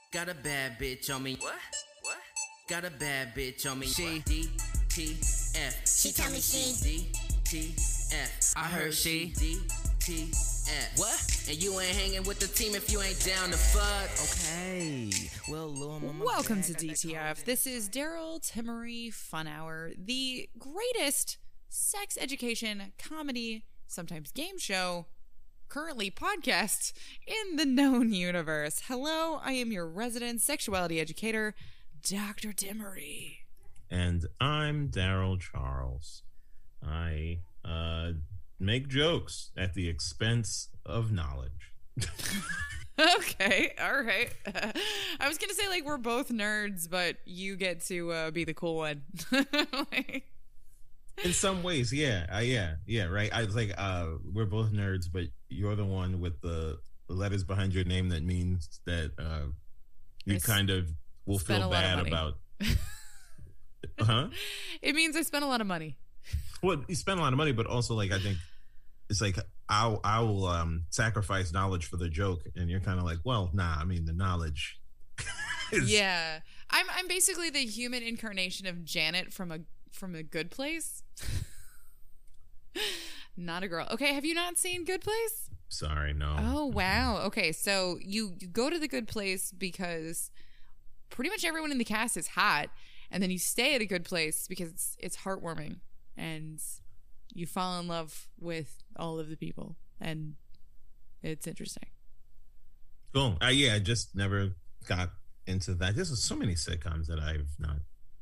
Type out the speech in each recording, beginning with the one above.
Got a bad bitch on me. What? Got a bad bitch on me. She DTF. She tell me she DTF. I heard she DTF. What? And you ain't hanging with the team if you ain't down to fuck. Okay. Well, Lil Mama Welcome Bag, to I got that DTF. call. This is Daryl Timmery Fun Hour, the greatest sex education, comedy, sometimes game show, currently podcast in the known universe. Hello, I am your resident sexuality educator, Dr. Timmery. And I'm Daryl Charles. I make jokes at the expense of knowledge. Okay, all right. I was going to say, like, we're both nerds, but you get to be the cool one. In some ways, yeah, right. I was like, we're both nerds, but you're the one with the letters behind your name that means that you kind of will spent a feel lot of bad money. about. Huh? It means I spent a lot of money. Well, you spend a lot of money, but also, like, I think it's like I will sacrifice knowledge for the joke, and you're kind of like, well, nah. I mean, the knowledge. Yeah, I'm basically the human incarnation of Janet from a Good Place. Not a girl. Okay, have you not seen Good Place? Sorry, no. Oh wow. Okay, so you go to the Good Place because pretty much everyone in the cast is hot, and then you stay at a good place because it's heartwarming, and you fall in love with all of the people, and it's interesting. Cool. Yeah, I just never got into that. There's so many sitcoms that I've not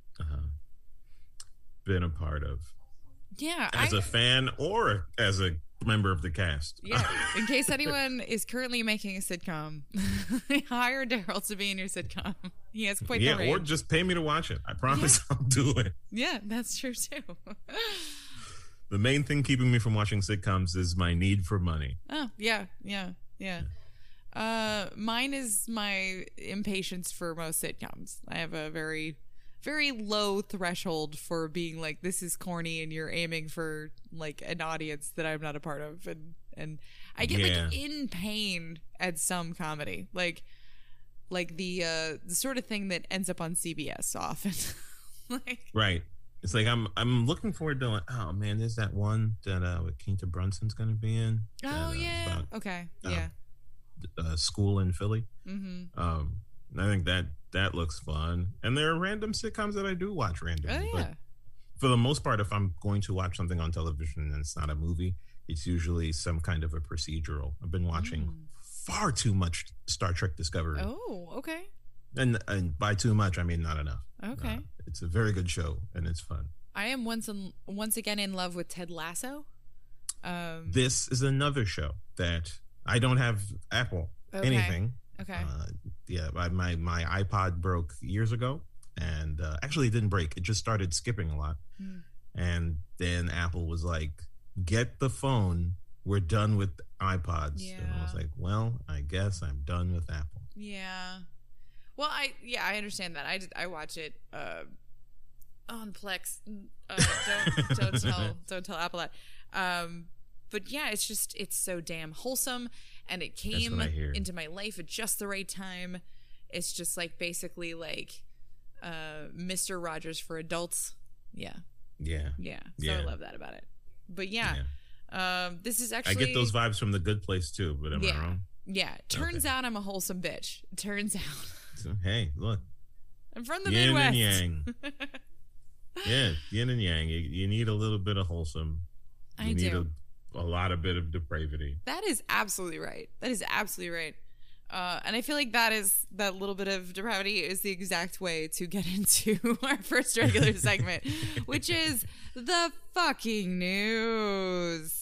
been a part of Yeah, as a fan or as a member of the cast. Yeah, in case anyone is currently making a sitcom, hire Daryl to be in your sitcom. He has quite the range. Or just pay me to watch it. I promise I'll do it. Yeah, that's true too. The main thing keeping me from watching sitcoms is my need for money. Oh, yeah. Mine is my impatience for most sitcoms. I have a very, very low threshold for being like, this is corny and you're aiming for like an audience that I'm not a part of. And I get like in pain at some comedy. Like the sort of thing that ends up on CBS often. Like, right. It's like I'm looking forward to, like, oh man, there's that one that with Keita Brunson's going to be in. oh that, yeah. about, Okay. Yeah. School in Philly. Mm-hmm. I think that looks fun. And there are random sitcoms that I do watch randomly. Oh yeah. But for the most part, if I'm going to watch something on television and it's not a movie, it's usually some kind of a procedural. I've been watching far too much Star Trek Discovery. Oh, okay. And by too much, I mean not enough. Okay. It's a very good show and it's fun. I am once again in love with Ted Lasso. This is another show that I don't have Apple anything. Okay. My iPod broke years ago, and actually it didn't break. It just started skipping a lot. And then Apple was like, get the phone. We're done with iPods. Yeah. And I was like, well, I guess I'm done with Apple. Yeah. Well, I understand that. I watch it on Plex. Don't tell Apple that. But yeah, it's so damn wholesome, and it came into my life at just the right time. It's just like basically like Mr. Rogers for adults. Yeah. So I love that about it. But this is actually, I get those vibes from The Good Place too, but am I wrong? Yeah. Turns out I'm a wholesome bitch. Turns out. So, hey, look. I'm from the Yin Midwest. and yang. Yeah, yin and yang. You need a little bit of wholesome. You need a lot of bit of depravity. That is absolutely right. And I feel like that little bit of depravity is the exact way to get into our first regular segment, which is the fucking news.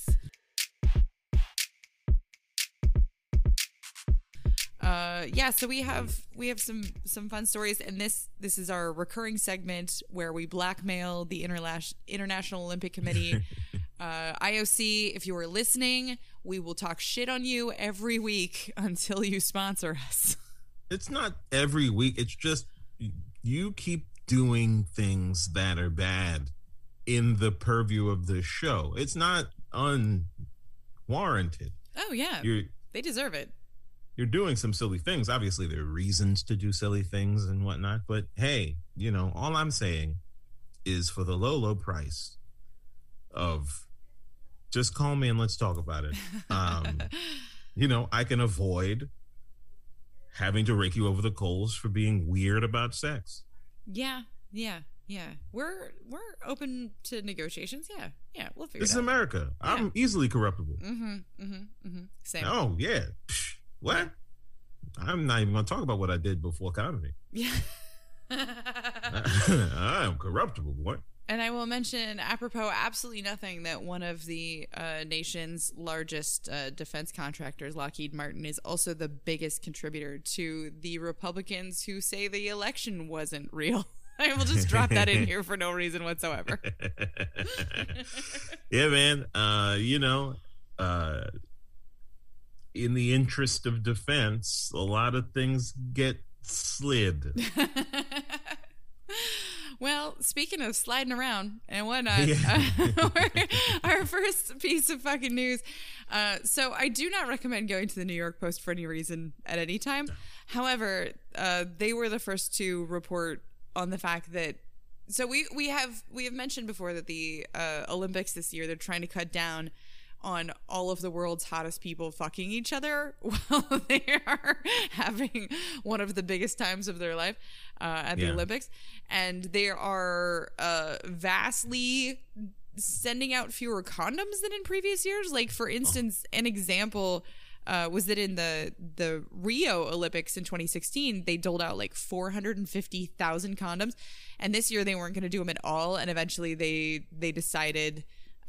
So we have some fun stories, and this is our recurring segment where we blackmail the International Olympic Committee. IOC, if you are listening, we will talk shit on you every week until you sponsor us. It's not every week. It's just you keep doing things that are bad in the purview of the show. It's not unwarranted. Oh yeah, they deserve it. you're doing some silly things. Obviously, there are reasons to do silly things and whatnot. But hey, all I'm saying is for the low, low price of just call me and let's talk about it. I can avoid having to rake you over the coals for being weird about sex. Yeah. We're open to negotiations. Yeah, we'll figure it out. This is America. Yeah. I'm easily corruptible. Same. Oh, yeah. What? I'm not even going to talk about what I did before comedy. Yeah. I'm corruptible, boy. And I will mention, apropos absolutely nothing, that one of the nation's largest defense contractors, Lockheed Martin, is also the biggest contributor to the Republicans who say the election wasn't real. I will just drop that in here for no reason whatsoever. Yeah, man. In the interest of defense, a lot of things get slid. Well, speaking of sliding around and whatnot, our first piece of fucking news. So I do not recommend going to the New York Post for any reason at any time. However, they were the first to report on the fact that, so we have mentioned before that the Olympics this year, they're trying to cut down on all of the world's hottest people fucking each other while they are having one of the biggest times of their life at the Olympics. And they are vastly sending out fewer condoms than in previous years. Like, for instance, an example was that in the Rio Olympics in 2016, they doled out like 450,000 condoms. And this year they weren't going to do them at all. And eventually they decided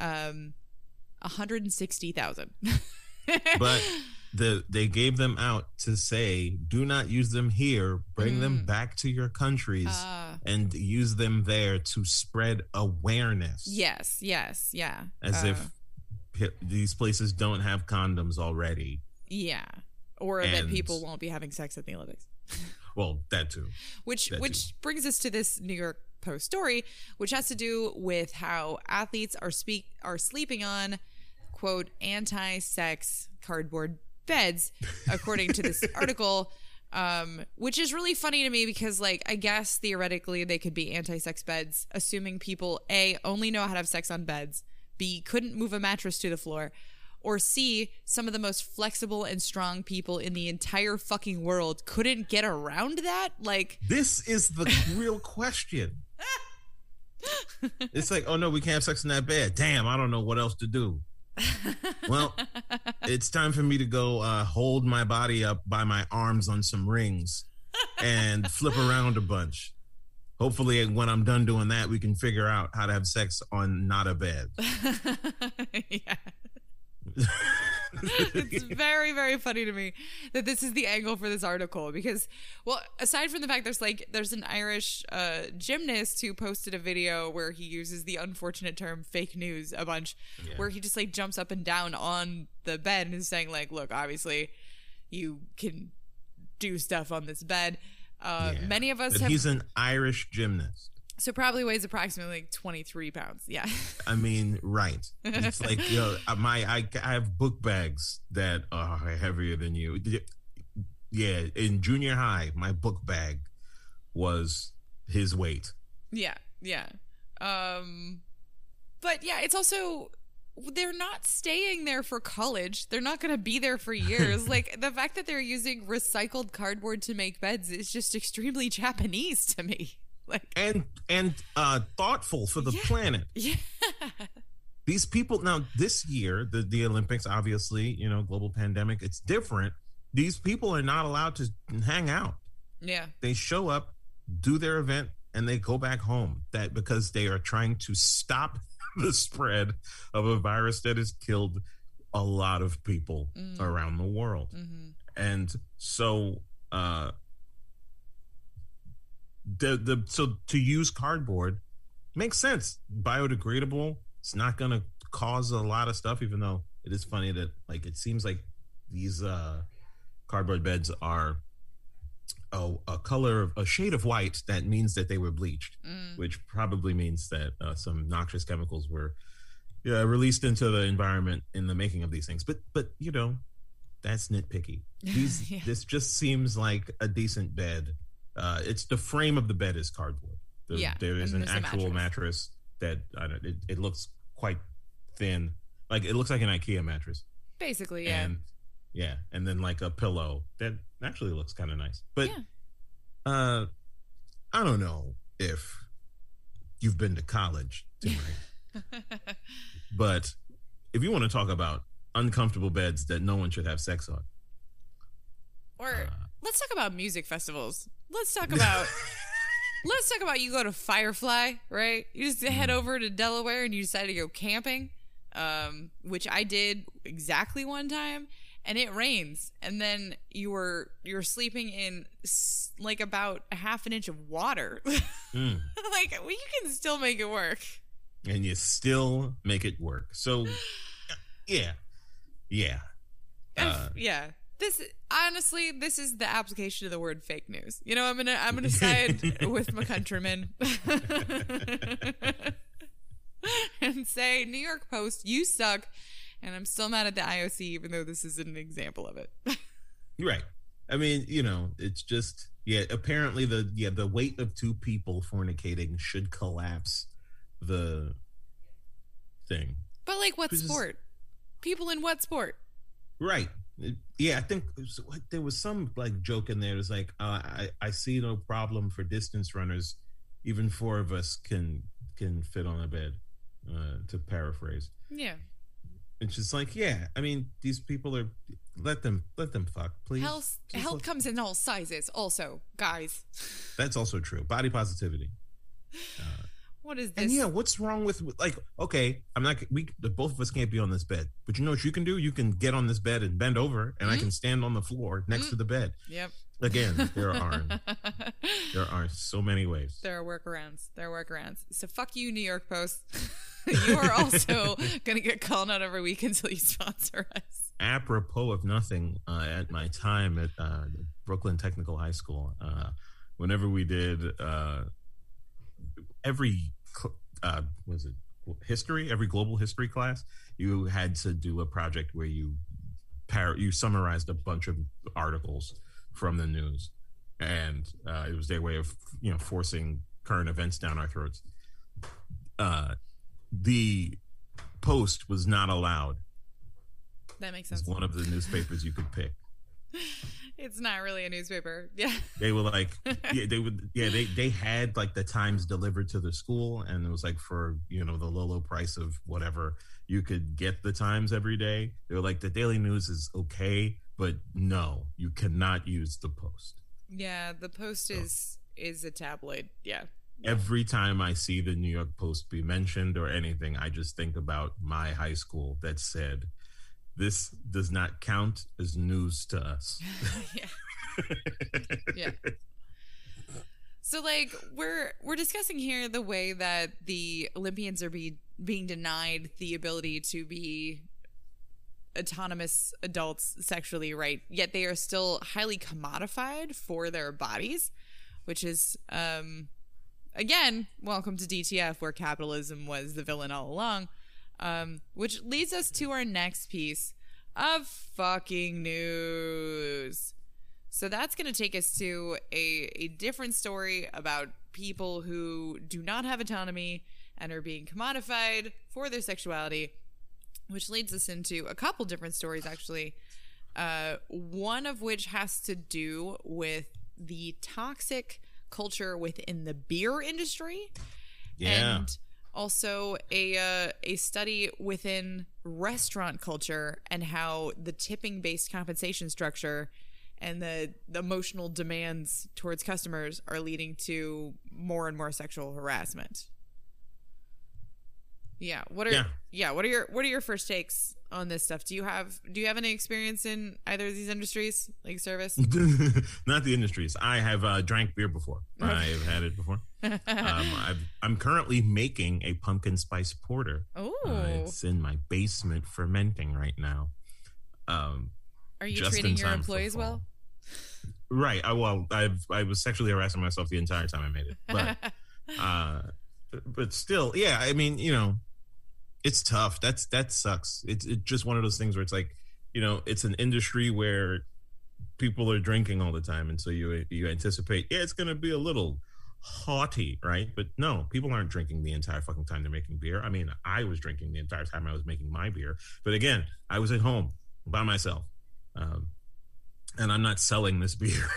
160,000. But they gave them out to say, do not use them here, bring them back to your countries and use them there to spread awareness. Yes, yeah. As if these places don't have condoms already. Yeah. Or that people won't be having sex at the Olympics. Well, that too. Which brings us to this New York Post story, which has to do with how athletes are sleeping on, quote, anti-sex cardboard beds, according to this article, which is really funny to me because, like, I guess theoretically they could be anti-sex beds, assuming people, A, only know how to have sex on beds, B, couldn't move a mattress to the floor, or C, some of the most flexible and strong people in the entire fucking world couldn't get around that. Like, this is the real question. It's like, oh no, we can't have sex in that bed. Damn, I don't know what else to do. Well, it's time for me to go hold my body up by my arms on some rings and flip around a bunch. Hopefully, when I'm done doing that, we can figure out how to have sex on not a bed. Yeah. It's very, very funny to me that this is the angle for this article because, well, aside from the fact there's an Irish gymnast who posted a video where he uses the unfortunate term fake news a bunch, where he just like jumps up and down on the bed and is saying like, look, obviously you can do stuff on this bed. Many of us he's an Irish gymnast. So probably weighs approximately like 23 pounds. Yeah. I mean, right. It's like, I have book bags that are heavier than you. Yeah. In junior high, my book bag was his weight. Yeah. But yeah, it's also, they're not staying there for college. They're not going to be there for years. Like, the fact that they're using recycled cardboard to make beds is just extremely Japanese to me. Like, and thoughtful for the planet. Yeah. These people now this year, the Olympics, obviously, global pandemic, it's different. These people are not allowed to hang out. Yeah. They show up, do their event, and they go back home. That because they are trying to stop the spread of a virus that has killed a lot of people around the world. Mm-hmm. And so so to use cardboard makes sense. Biodegradable. It's not going to cause a lot of stuff, even though it is funny that like it seems like these cardboard beds are a shade of white. That means that they were bleached, which probably means that some noxious chemicals were released into the environment in the making of these things. But that's nitpicky. Yeah. This just seems like a decent bed. It's the frame of the bed is cardboard. There is and an there's a actual mattress that it looks quite thin. Like it looks like an IKEA mattress. Basically, yeah. And then like a pillow that actually looks kind of nice. But I don't know if you've been to college, Timmerie. But if you want to talk about uncomfortable beds that no one should have sex on. Or let's talk about music festivals. Let's talk about you go to Firefly, right? You just head over to Delaware and you decide to go camping, which I did exactly one time, and it rains, and then you're sleeping in like about a half an inch of water. Like, well, you can still make it work. And you still make it work. So, yeah. This honestly, this is the application of the word fake news. You know, I'm gonna side with my countrymen and say, New York Post, you suck, and I'm still mad at the IOC, even though this is an example of it. Right. I mean, you know, it's just apparently the weight of two people fornicating should collapse the thing. But like, what sport? People in what sport? Right. I think there was some like joke in there. It was like, I see no problem for distance runners. Even four of us can fit on a bed, to paraphrase. Yeah. It's just like, I mean, these people are, let them fuck, please. Health comes in all sizes also, guys. That's also true. Body positivity. What is this? And what's wrong with, like, okay, both of us can't be on this bed, but you know what you can do? You can get on this bed and bend over, and I can stand on the floor next to the bed. Yep. Again, there are so many ways. There are workarounds. So fuck you, New York Post. You are also going to get called out every week until you sponsor us. Apropos of nothing, at my time at Brooklyn Technical High School, whenever we did every global history class, you had to do a project where you summarized a bunch of articles from the news, and it was their way of forcing current events down our throats. The Post was not allowed. That makes sense. It's one of the newspapers you could pick. It's not really a newspaper. Yeah. They were like, they had like the Times delivered to the school, and it was like for, the low price of whatever, you could get the Times every day. They were like, the Daily News is okay, but no, you cannot use the Post. Yeah, the Post is a tabloid. Yeah. Every time I see the New York Post be mentioned or anything, I just think about my high school that said, this does not count as news to us. Yeah. So, like, we're discussing here the way that the Olympians are being denied the ability to be autonomous adults sexually, right? Yet they are still highly commodified for their bodies, which is, again, welcome to DTF, where capitalism was the villain all along. Which leads us to our next piece of fucking news. So that's going to take us to a different story about people who do not have autonomy and are being commodified for their sexuality, which leads us into a couple different stories, actually. One of which has to do with the toxic culture within the beer industry. Yeah. And also a study within restaurant culture and how the tipping-based compensation structure and the emotional demands towards customers are leading to more and more sexual harassment. Yeah. What are your first takes on this stuff? Do you have any experience in either of these industries, like service? Not the industries. I have drank beer before. I've had it before. I'm currently making a pumpkin spice porter. Oh, it's in my basement fermenting right now. Are you treating your employees well? Right. I was sexually harassing myself the entire time I made it, but still, I mean, it's tough. That sucks. It's just one of those things where it's like, it's an industry where people are drinking all the time, and so you anticipate, it's going to be a little haughty, right? But no, people aren't drinking the entire fucking time they're making beer. I mean, I was drinking the entire time I was making my beer, but again, I was at home by myself, and I'm not selling this beer.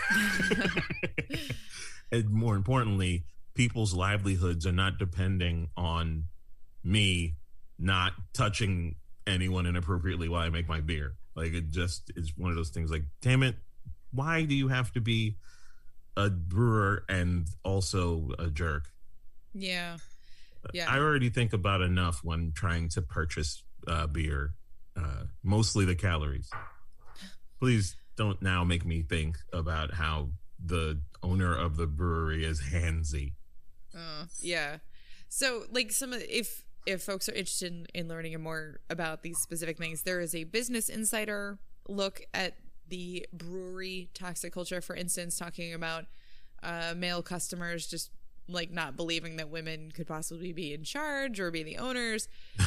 And more importantly, people's livelihoods are not depending on me not touching anyone inappropriately while I make my beer. Like, it just is one of those things like, damn it, why do you have to be a brewer and also a jerk? Yeah. I already think about enough when trying to purchase beer, mostly the calories. Please don't now make me think about how the owner of the brewery is handsy. Yeah. So, like, if folks are interested in learning more about these specific things, there is a Business Insider look at the brewery toxic culture, for instance, talking about male customers just like not believing that women could possibly be in charge or be the owners.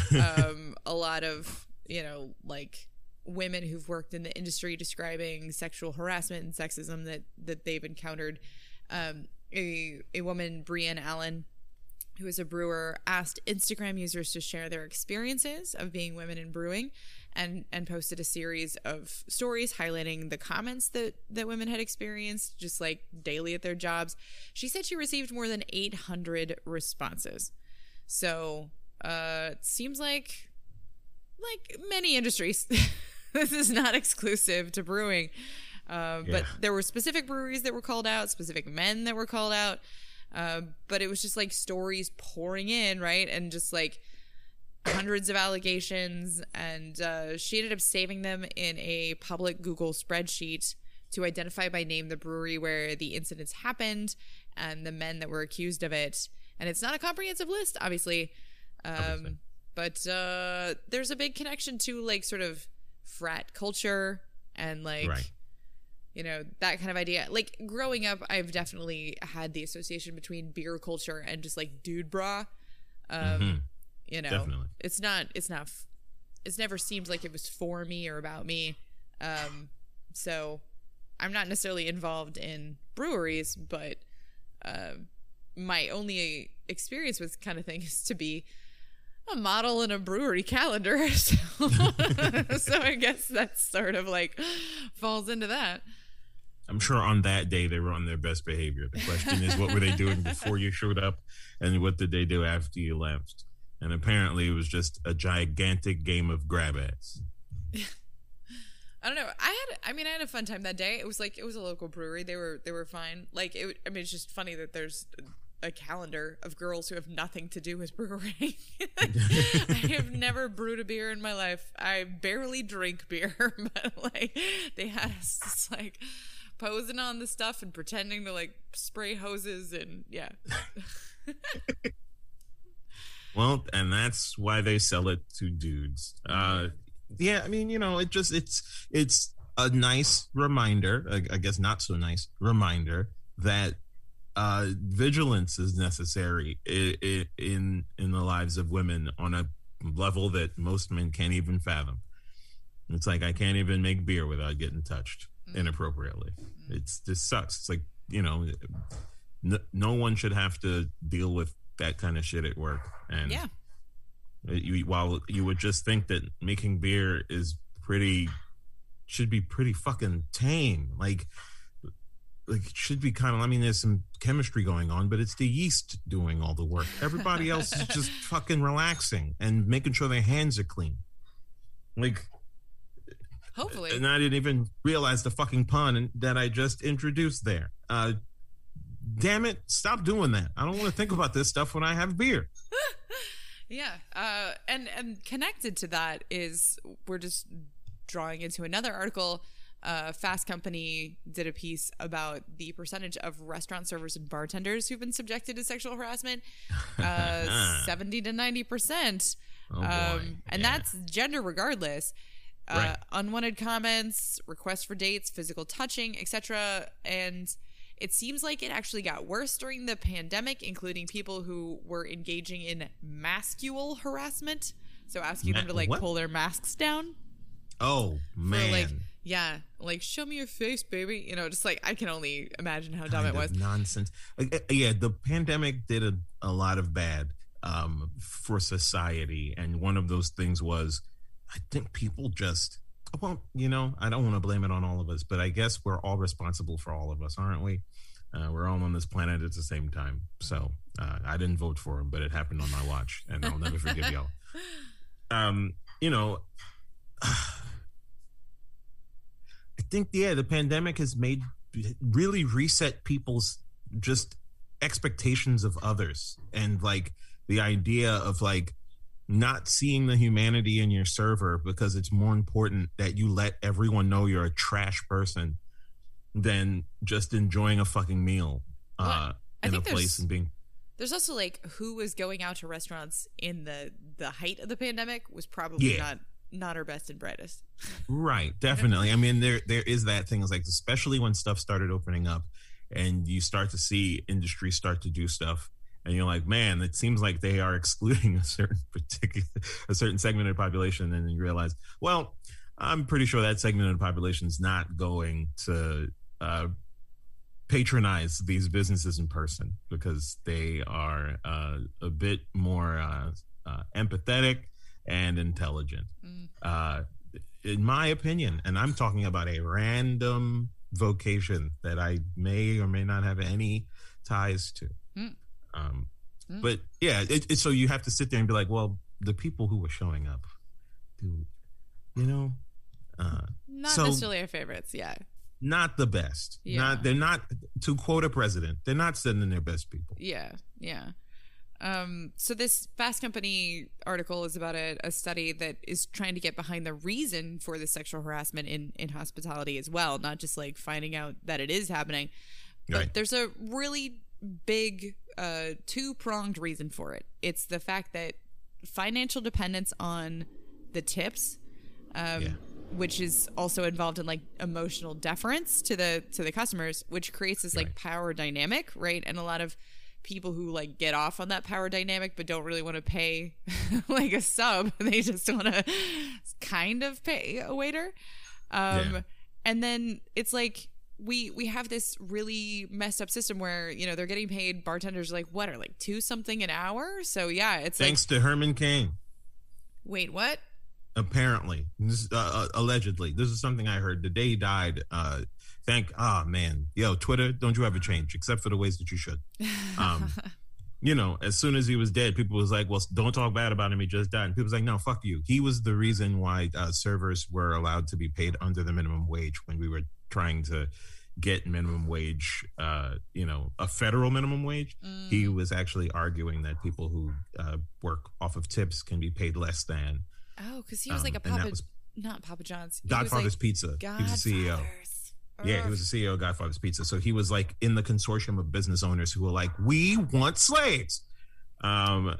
A lot of, like women who've worked in the industry describing sexual harassment and sexism that they've encountered. A woman, Brienne Allen, who is a brewer, asked Instagram users to share their experiences of being women in brewing, and posted a series of stories highlighting the comments that women had experienced just like daily at their jobs. She said she received more than 800 responses. So it seems like many industries, this is not exclusive to brewing. But there were specific breweries that were called out, specific men that were called out. But it was just like stories pouring in, right? And just like hundreds of allegations. And she ended up saving them in a public Google spreadsheet to identify by name the brewery where the incidents happened and the men that were accused of it. And it's not a comprehensive list, obviously. But there's a big connection to like sort of frat culture and like... Right. That kind of idea. Like, growing up, I've definitely had the association between beer culture and just like dude bra. Definitely. It's never seemed like it was for me or about me. So I'm not necessarily involved in breweries, but my only experience with kind of thing is to be a model in a brewery calendar. So I guess that sort of like falls into that. I'm sure on that day they were on their best behavior. The question is, what were they doing before you showed up, and what did they do after you left? And apparently, it was just a gigantic game of grab ass. I don't know. I had a fun time that day. It was a local brewery. They were fine. Like it's just funny that there's a calendar of girls who have nothing to do with brewing. I have never brewed a beer in my life. I barely drink beer, but like they had us just like posing on the stuff and pretending to like spray hoses and yeah. Well, and that's why they sell it to dudes. Yeah, I mean, it's a nice reminder, I guess not so nice reminder, that vigilance is necessary in the lives of women on a level that most men can't even fathom. It's like, I can't even make beer without getting touched inappropriately. It's just sucks. It's like, no one should have to deal with that kind of shit at work. And yeah, while you would just think that making beer should be pretty fucking tame, like it should be kind of, I mean, there's some chemistry going on, but it's the yeast doing all the work. Everybody else is just fucking relaxing and making sure their hands are clean. Like, hopefully. And I didn't even realize the fucking pun that I just introduced there. Damn it, stop doing that. I don't want to think about this stuff when I have beer. Yeah. And connected to that is, we're just drawing into another article. Fast Company did a piece about the percentage of restaurant servers and bartenders who've been subjected to sexual harassment. 70 to 90%. Oh boy. And that's gender regardless. Right. Unwanted comments, requests for dates, physical touching, etc. And it seems like it actually got worse during the pandemic, including people who were engaging in masculine harassment. So asking them to like pull their masks down. Oh man. For like show me your face, baby. You know, just like I can only imagine how dumb Kind it was. of nonsense. Yeah, the pandemic did a lot of bad for society, and one of those things was, I think people just, well, you know, I don't want to blame it on all of us, but I guess we're all responsible for all of us, aren't we? We're all on this planet at the same time. So I didn't vote for him, but it happened on my watch, and I'll never forgive y'all. You know, I think, the pandemic has really reset people's just expectations of others, and like the idea of like not seeing the humanity in your server because it's more important that you let everyone know you're a trash person than just enjoying a fucking meal in a place and being. There's also like who was going out to restaurants in the height of the pandemic was probably not our best and brightest. Right, definitely. I mean, there is that thing. It's like, especially when stuff started opening up and you start to see industry start to do stuff, and you're like, man, it seems like they are excluding a certain segment of the population, and then you realize, well, I'm pretty sure that segment of the population is not going to patronize these businesses in person because they are a bit more empathetic and intelligent, in my opinion. And I'm talking about a random vocation that I may or may not have any ties to. But yeah, so you have to sit there and be like, well, the people who were showing up, you know, not necessarily our favorites. Yeah. Not the best. Yeah. They're not, to quote a president, they're not sending their best people. Yeah. Yeah. So this Fast Company article is about a study that is trying to get behind the reason for the sexual harassment in hospitality as well, not just like finding out that it is happening. But Right. There's a really big two-pronged reason for it. It's the fact that financial dependence on the tips, which is also involved in like emotional deference to the customers, which creates this like power dynamic, right? And a lot of people who like get off on that power dynamic but don't really want to pay like a sub, they just want to kind of pay a waiter. And then it's like we have this really messed up system where, you know, they're getting paid, bartenders like what are like $2 something an hour. So yeah, it's thanks to Herman Cain. Wait, what? Apparently, this, allegedly, this is something I heard the day he died. Twitter, don't you ever change except for the ways that you should. You know, as soon as he was dead, people was like, well, don't talk bad about him, he just died. And people was like, no, fuck you. He was the reason why servers were allowed to be paid under the minimum wage when we were trying to get minimum wage, a federal minimum wage. He was actually arguing that people who work off of tips can be paid less than. Oh, because he was like not Papa John's. Godfather's Pizza. He was the CEO. Yeah, he was the CEO of Godfather's Pizza. So he was like in the consortium of business owners who were like, we want slaves. Glad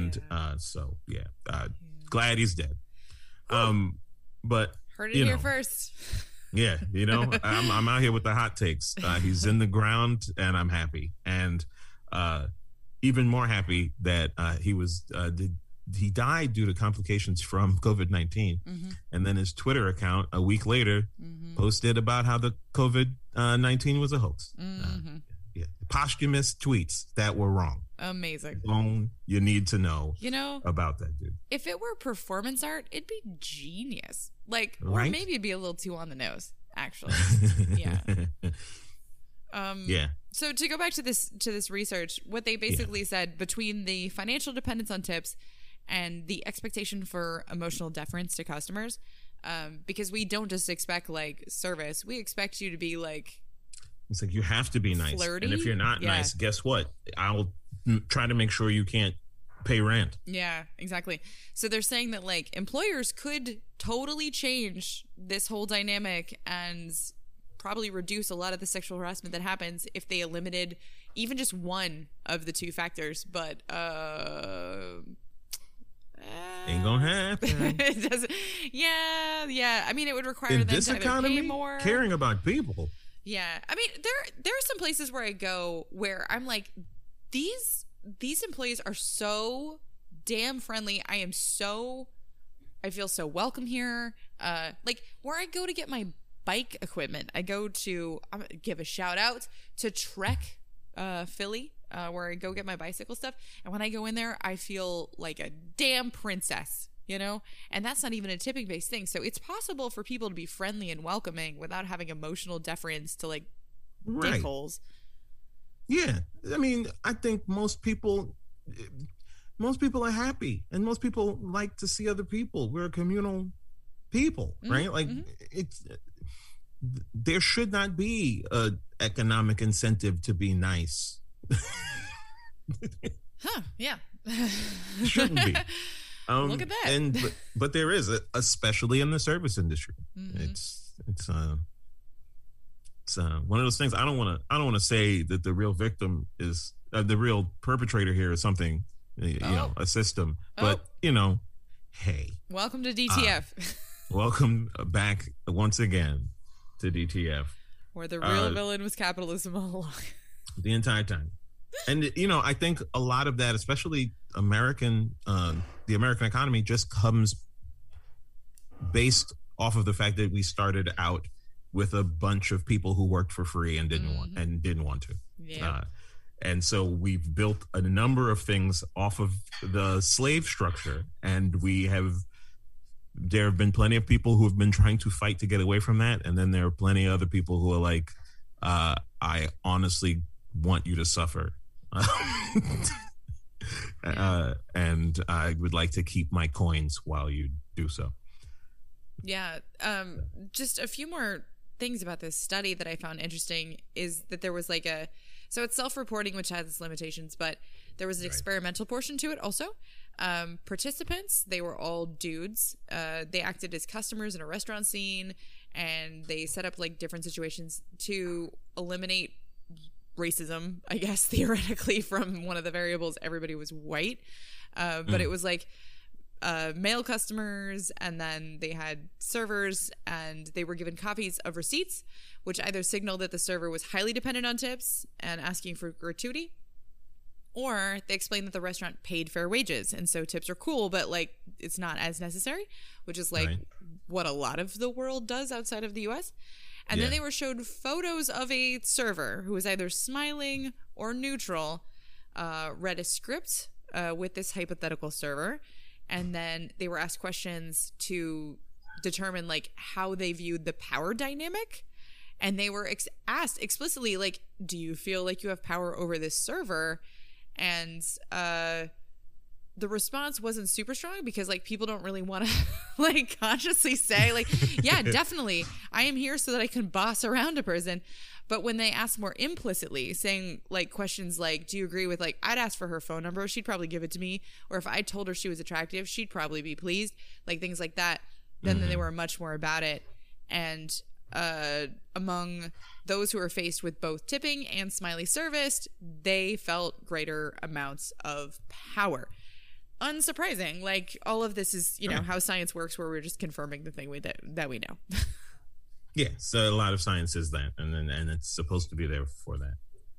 he's dead. But heard it here first. Yeah, you know, I'm out here with the hot takes. He's in the ground and I'm happy. And even more happy that he died due to complications from COVID-19. And then his Twitter account a week later posted about how the COVID-19 was a hoax. Posthumous tweets that were wrong. Amazing. You need to know, about that dude. If it were performance art, it'd be genius. Like, right? Or maybe it'd be a little too on the nose, actually. Yeah. So to go back to this research, what they basically said between the financial dependence on tips and the expectation for emotional deference to customers, because we don't just expect like service, we expect you to be like, it's like you have to be nice, flirty? And if you're not nice, guess what? I'll try to make sure you can't pay rent. Yeah, exactly. So they're saying that like employers could totally change this whole dynamic and probably reduce a lot of the sexual harassment that happens if they eliminated even just one of the two factors. But ain't gonna happen. It doesn't. Yeah. I mean, it would require in them this to economy, pay more. Caring about people. Yeah, I mean, there are some places where I go where I'm like, these employees are so damn friendly. I I feel so welcome here. Like where I go to get my bike equipment, I'm gonna give a shout out to Trek Philly, where I go get my bicycle stuff. And when I go in there, I feel like a damn princess, you know? And that's not even a tipping based thing. So it's possible for people to be friendly and welcoming without having emotional deference to like dickholes. Yeah. I mean, I think most people are happy, and most people like to see other people. We're a communal people, right? Like there should not be a economic incentive to be nice. Yeah. Shouldn't be. Look at that. But there is, especially in the service industry. It's one of those things. I don't want to say that the real victim is the real perpetrator here is something, you know, a system. But you know, hey, welcome to DTF. Welcome back once again to DTF, where the real villain was capitalism all along. The entire time. And you know, I think a lot of that, especially the American economy, just comes based off of the fact that we started out with a bunch of people who worked for free and didn't want to. Yeah. And so we've built a number of things off of the slave structure, and there have been plenty of people who have been trying to fight to get away from that, and then there are plenty of other people who are like, I honestly want you to suffer. And I would like to keep my coins while you do so. Yeah. Just a few more things about this study that I found interesting is that there was like so it's self-reporting, which has its limitations, but there was an experimental portion to it also. Participants, they were all dudes. They acted as customers in a restaurant scene, and they set up like different situations to eliminate racism, I guess, theoretically, from one of the variables. Everybody was white, but it was like male customers, and then they had servers, and they were given copies of receipts, which either signaled that the server was highly dependent on tips and asking for gratuity, or they explained that the restaurant paid fair wages, and so tips are cool, but like it's not as necessary, which is like what a lot of the world does outside of the US. And then they were showed photos of a server who was either smiling or neutral, read a script with this hypothetical server, and then they were asked questions to determine like how they viewed the power dynamic. And they were asked explicitly, like, do you feel like you have power over this server? And the response wasn't super strong, because like people don't really want to like consciously say like, yeah, definitely, I am here so that I can boss around a person. But when they ask more implicitly, saying like questions like, do you agree with, like, I'd ask for her phone number, she'd probably give it to me, or if I told her she was attractive, she'd probably be pleased, like things like that, then they were much more about it. And among those who were faced with both tipping and smiley serviced, they felt greater amounts of power. Unsurprising. Like, all of this is, you know, how science works, where we're just confirming the thing that we know. Yeah, so a lot of science is that, and it's supposed to be there for that.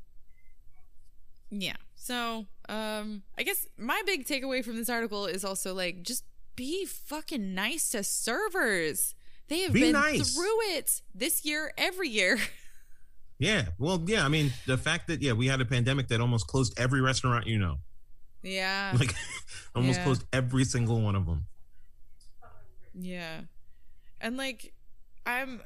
Yeah. So, I guess my big takeaway from this article is also like, just be fucking nice to servers. They have been through it this year, every year. Yeah. Well, yeah. I mean, the fact that we had a pandemic that almost closed every restaurant, you know. Yeah. Like almost closed every single one of them. Yeah. And like, I'm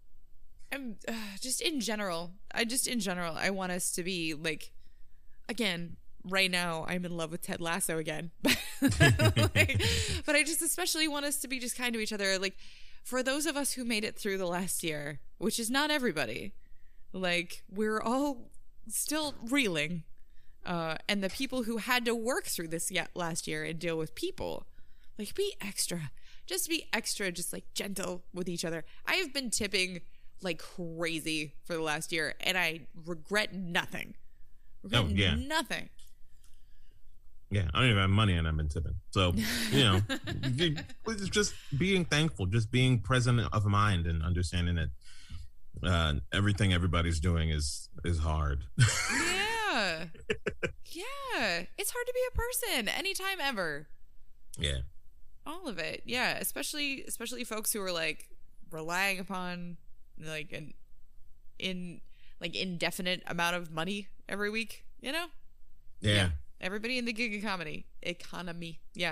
just in general, I want us to be like, again, right now I'm in love with Ted Lasso again. But I just especially want us to be just kind to each other. Like, for those of us who made it through the last year, which is not everybody, like, we're all still reeling. And the people who had to work through this last year and deal with people, like, be extra, just like gentle with each other. I have been tipping like crazy for the last year, and I regret nothing. Nothing. Yeah, I don't even have money, and I've been tipping. So, you know, it's just being thankful, just being present of mind, and understanding that everything everybody's doing is hard. Yeah. Yeah. It's hard to be a person anytime ever. Yeah. All of it. Yeah. Especially folks who are like relying upon like an indefinite amount of money every week, you know? Yeah. Everybody in the gig economy. Yeah.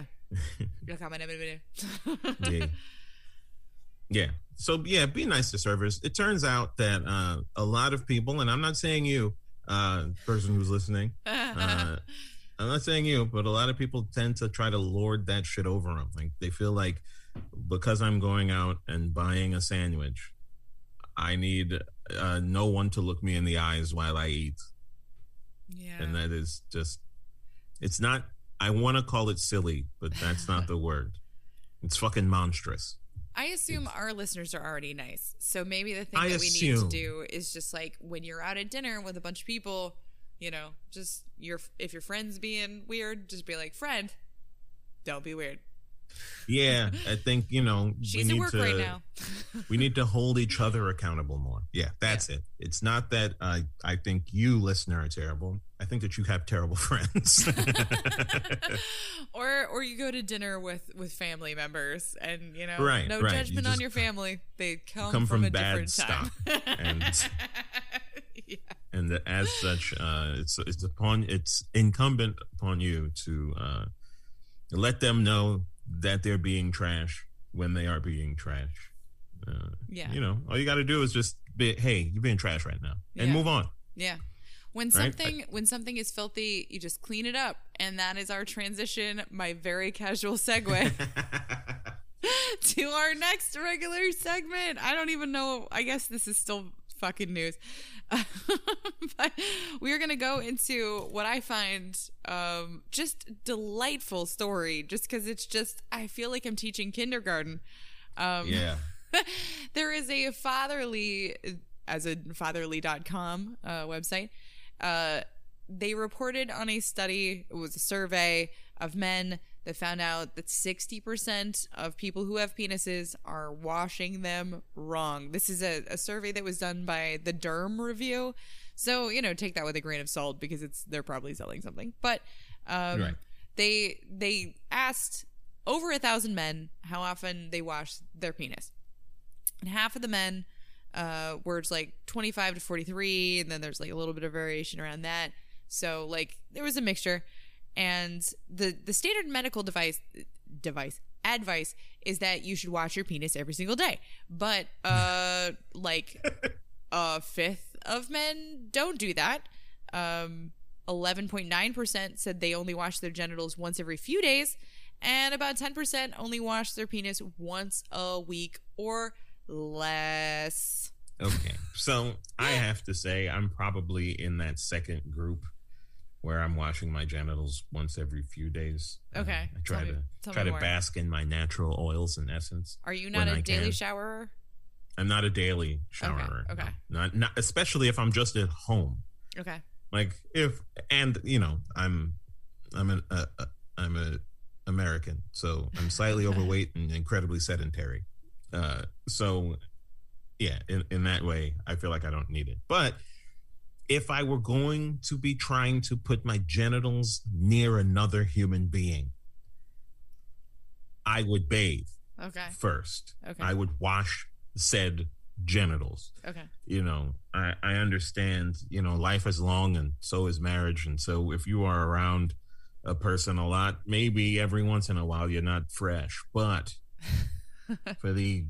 Yeah. Yeah. So yeah, be nice to servers. It turns out that a lot of people, and I'm not saying you, person who's listening, I'm not saying you, but a lot of people tend to try to lord that shit over them. Like they feel like because I'm going out and buying a sandwich, I need no one to look me in the eyes while I eat. Yeah. And that is just, it's not, I want to call it silly, but that's not the word. It's fucking monstrous. I assume our listeners are already nice. So maybe the thing that we need to do is just like when you're out at dinner with a bunch of people, you know, just if your friend's being weird, just be like, friend, don't be weird. Yeah, I think, you know, she's at work right now. We need to hold each other accountable more. Yeah, that's it. It's not that I think you, listener, are terrible. I think that you have terrible friends. or you go to dinner with family members and, you know, no right. judgment on your family. They come from a bad different time. stock. And yeah. And as such, it's incumbent upon you to let them know that they're being trash when they are being trash. You know, all you got to do is just be, hey, you're being trash right now, and move on. Yeah. When something is filthy, you just clean it up, and that is our transition. My very casual segue to our next regular segment. I don't even know. I guess this is still fucking news. But we're gonna go into what I find just delightful story, just because it's just, I feel like I'm teaching kindergarten. There is a fatherly, as a fatherly.com website, they reported on a study. It was a survey of men that found out that 60% of people who have penises are washing them wrong. This is a survey that was done by the Derm Review. So, you know, take that with a grain of salt because they're probably selling something. But they asked over 1,000 men how often they wash their penis. And half of the men were like 25 to 43, and then there's like a little bit of variation around that. So like there was a mixture. And the standard medical advice is that you should wash your penis every single day. But like a fifth of men don't do that. 11.9% said they only wash their genitals once every few days, and about 10% only wash their penis once a week or less. Okay, so I have to say I'm probably in that second group where I'm washing my genitals once every few days. Okay. I try to bask in my natural oils and essence. Are you not a daily showerer? I'm not a daily showerer. Okay. No. Not especially if I'm just at home. Okay. Like you know, I'm an American, so I'm slightly overweight and incredibly sedentary. So yeah, in that way, I feel like I don't need it. But if I were going to be trying to put my genitals near another human being, I would bathe first. Okay. I would wash said genitals. Okay. You know, I understand, you know, life is long and so is marriage. And so if you are around a person a lot, maybe every once in a while you're not fresh. But for the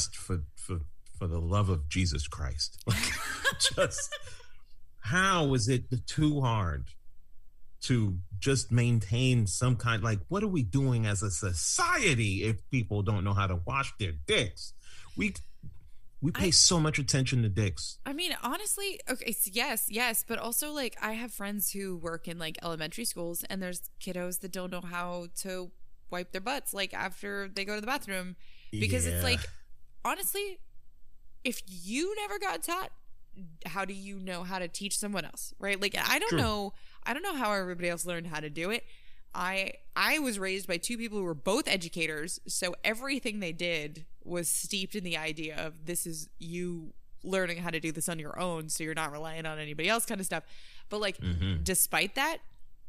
love of Jesus Christ, just... how is it too hard to just maintain some kind, like, what are we doing as a society if people don't know how to wash their dicks? We pay so much attention to dicks. I mean, honestly, okay, so yes, but also like I have friends who work in like elementary schools, and there's kiddos that don't know how to wipe their butts like after they go to the bathroom, because it's like, honestly, if you never got taught, how do you know how to teach someone else, right? Like I don't know how everybody else learned how to do it. I was raised by two people who were both educators, so everything they did was steeped in the idea of this is you learning how to do this on your own, so you're not relying on anybody else, kind of stuff. But like despite that,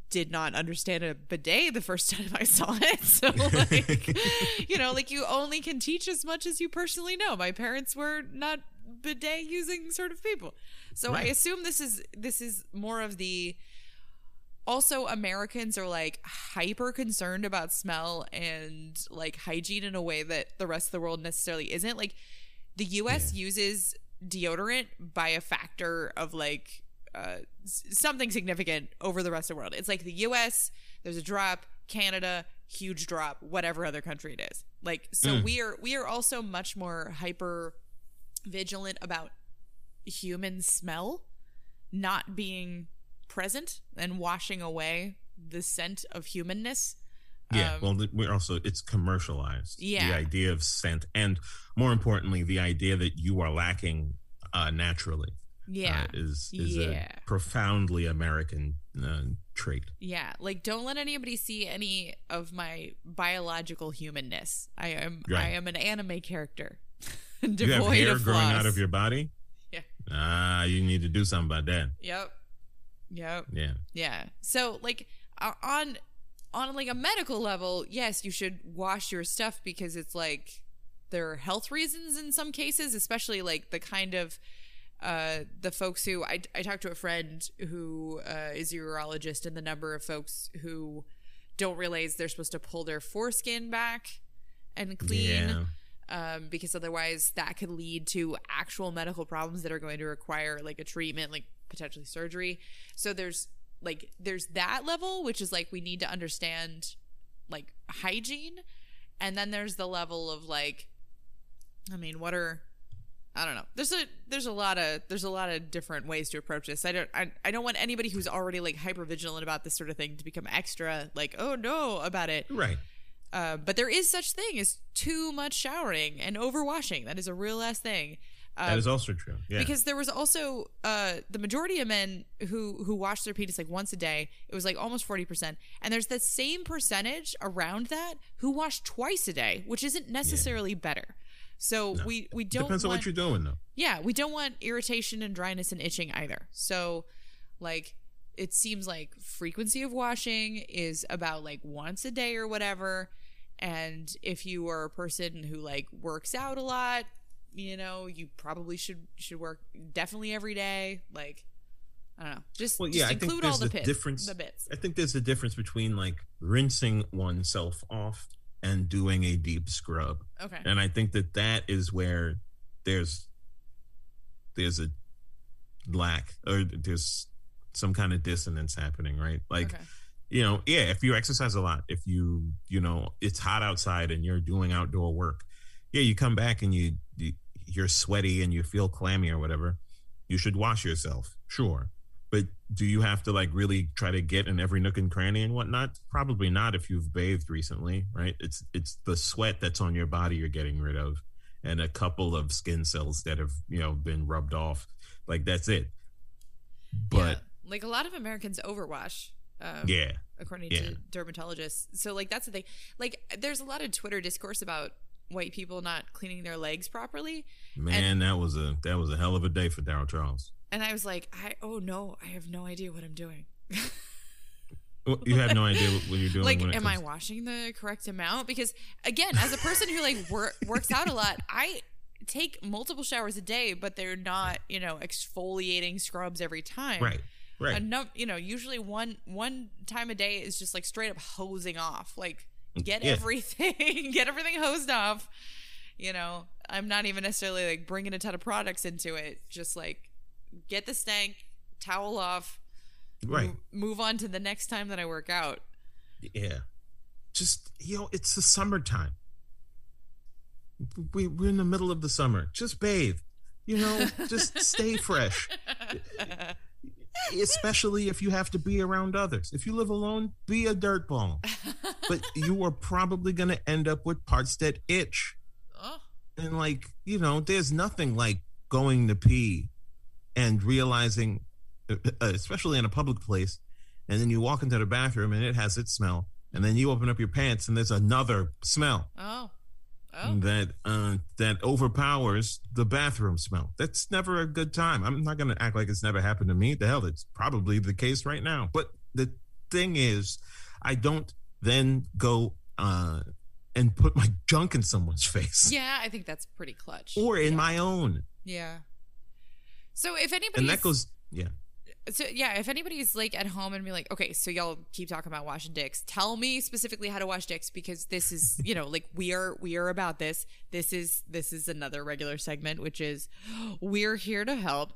did not understand a bidet the first time I saw it. So like, you know, like you only can teach as much as you personally know. My parents were not bidet using sort of people. So I assume this is more of the, also Americans are like hyper concerned about smell and like hygiene in a way that the rest of the world necessarily isn't. Like the US uses deodorant by a factor of like something significant over the rest of the world. It's like the US, there's a drop, Canada, huge drop, whatever other country it is. Like, so we are also much more hyper vigilant about human smell not being present and washing away the scent of humanness. Yeah, well, we're also, it's commercialized. Yeah. The idea of scent, and more importantly, the idea that you are lacking naturally. Yeah. Is a profoundly American trait. Yeah, like don't let anybody see any of my biological humanness. I am an anime character. Devoid you have hair of growing flaws. out of your body? Yeah. You need to do something about that. Yep. Yeah. So like on like a medical level, yes, you should wash your stuff because it's like there are health reasons in some cases, especially like the kind of the folks who I talked to a friend who is a urologist, and the number of folks who don't realize they're supposed to pull their foreskin back and clean, because otherwise that could lead to actual medical problems that are going to require like a treatment, like potentially surgery. So there's that level, which is like we need to understand like hygiene, and then there's the level of like, I mean, I don't know. There's a lot of different ways to approach this. I don't want anybody who's already like hyper vigilant about this sort of thing to become extra like, oh no, about it. Right. But there is such thing as too much showering and overwashing. That is a real ass thing. That is also true. Yeah. Because there was also the majority of men who wash their penis like once a day. It was like almost 40%. And there's that same percentage around that who wash twice a day, which isn't necessarily better. So no. we don't depends on what you're doing though. Yeah, we don't want irritation and dryness and itching either. So like it seems like frequency of washing is about like once a day or whatever. And if you are a person who like works out a lot, you know, you probably should work definitely every day. Like, I don't know, just include all the bits. I think there's a difference between like rinsing oneself off and doing a deep scrub. Okay. And I think that is where there's a lack, or there's some kind of dissonance happening, right? Like, you know, if you exercise a lot, if you know, it's hot outside and you're doing outdoor work, you come back and you're sweaty and you feel clammy or whatever, you should wash yourself, sure. But do you have to like really try to get in every nook and cranny and whatnot? Probably not if you've bathed recently, right? It's the sweat that's on your body you're getting rid of, and a couple of skin cells that have, you know, been rubbed off. Like that's it. But like a lot of Americans overwash. According to dermatologists. So like that's the thing. Like there's a lot of Twitter discourse about white people not cleaning their legs properly. Man, that was a hell of a day for Daryl Charles. And I was like, I have no idea what I'm doing. You have no idea what you're doing. Like, am I washing the correct amount? Because again, as a person who like works out a lot, I take multiple showers a day, but they're not, you know, exfoliating scrubs every time. Right. You know, usually one time a day is just like straight up hosing off. Like get everything hosed off. You know, I'm not even necessarily like bringing a ton of products into it. Just like get the stank, towel off, right. Move on to the next time that I work out. Yeah. Just, you know, it's the summertime. We're in the middle of the summer. Just bathe. You know, just stay fresh. Especially if you have to be around others. If you live alone, be a dirtball. But you are probably going to end up with parts that itch. Oh. And like, you know, there's nothing like going to pee and realizing, especially in a public place, and then you walk into the bathroom and it has its smell, and then you open up your pants and there's another smell. Oh. That overpowers the bathroom smell. That's never a good time. I'm not going to act like it's never happened to me. The hell, it's probably the case right now. But thing is, I don't then go and put my junk in someone's face. Yeah, I think that's pretty clutch. Or in my own. Yeah. So if anybody, and that goes, if anybody's like at home and be like, okay, so y'all keep talking about washing dicks, tell me specifically how to wash dicks, because this is, like we are about this. This is another regular segment, which is we're here to help.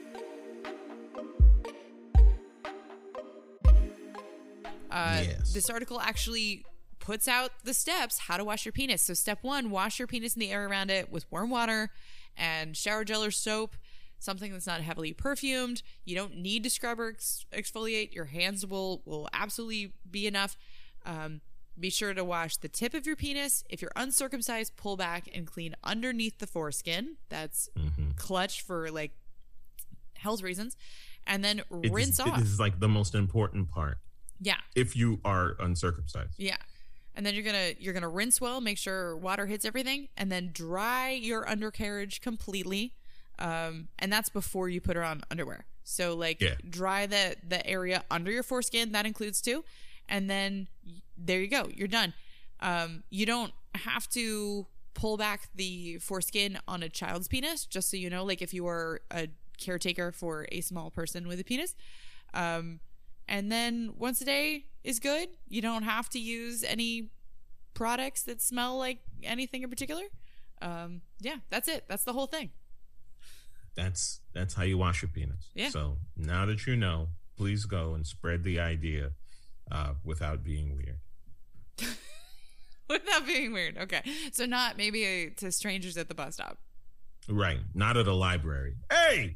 Yes. This article actually puts out the steps how to wash your penis. So step 1, wash your penis in the area around it with warm water and shower gel or soap, something that's not heavily perfumed. You don't need to scrub or exfoliate. Your hands will absolutely be enough. Be sure to wash the tip of your penis. If you're uncircumcised, pull back and clean underneath the foreskin. That's clutch for like health reasons. And then rinse off. It is like the most important part. Yeah. If you are uncircumcised. Yeah. And then you're gonna rinse well, make sure water hits everything, and then dry your undercarriage completely. And that's before you put her on underwear. So dry the area under your foreskin, that includes too. And then there you go, you're done. You don't have to pull back the foreskin on a child's penis, just so you know, like if you are a caretaker for a small person with a penis. And then once a day is good. You don't have to use any products that smell like anything in particular. That's it. That's the whole thing. That's how you wash your penis. Yeah. So now that you know, please go and spread the idea without being weird. Without being weird. Okay. So not maybe to strangers at the bus stop. Right. Not at a library. Hey!